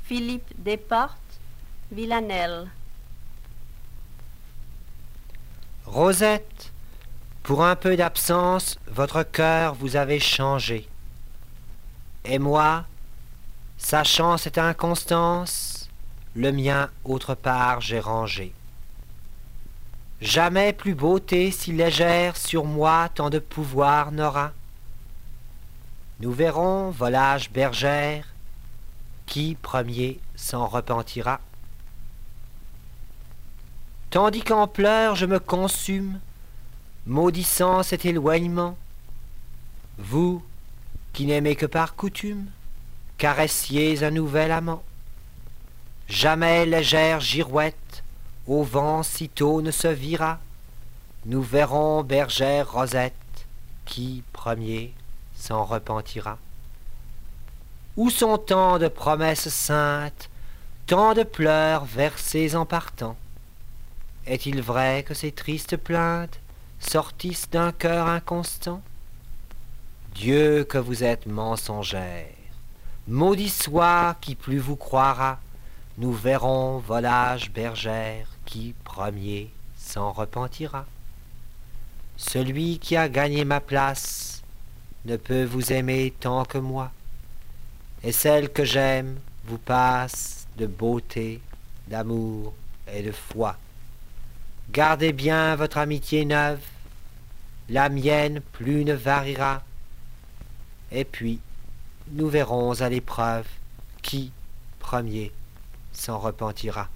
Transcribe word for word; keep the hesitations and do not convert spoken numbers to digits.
Philippe Desportes, Villanelle. Rosette, pour un peu d'absence, votre cœur vous avez changé. Et moi, sachant cette inconstance, le mien autre part j'ai rangé. Jamais plus beauté si légère sur moi tant de pouvoir n'aura. Nous verrons, volage bergère, qui premier s'en repentira. Tandis qu'en pleurs je me consume, maudissant cet éloignement, vous, qui n'aimez que par coutume, caressiez un nouvel amant. Jamais légère girouette au vent sitôt ne se vira. Nous verrons bergère Rosette, qui premier s'en repentira. Où sont tant de promesses saintes, tant de pleurs versés en partant? Est-il vrai que ces tristes plaintes sortissent d'un cœur inconstant? Dieu, que vous êtes mensongère, maudit soit qui plus vous croira. Nous verrons, volage bergère, qui premier s'en repentira. Celui qui a gagné ma place ne peut vous aimer tant que moi, et celle que j'aime vous passe de beauté, d'amour et de foi. Gardez bien votre amitié neuve, la mienne plus ne variera, et puis nous verrons à l'épreuve qui premier s'en repentira.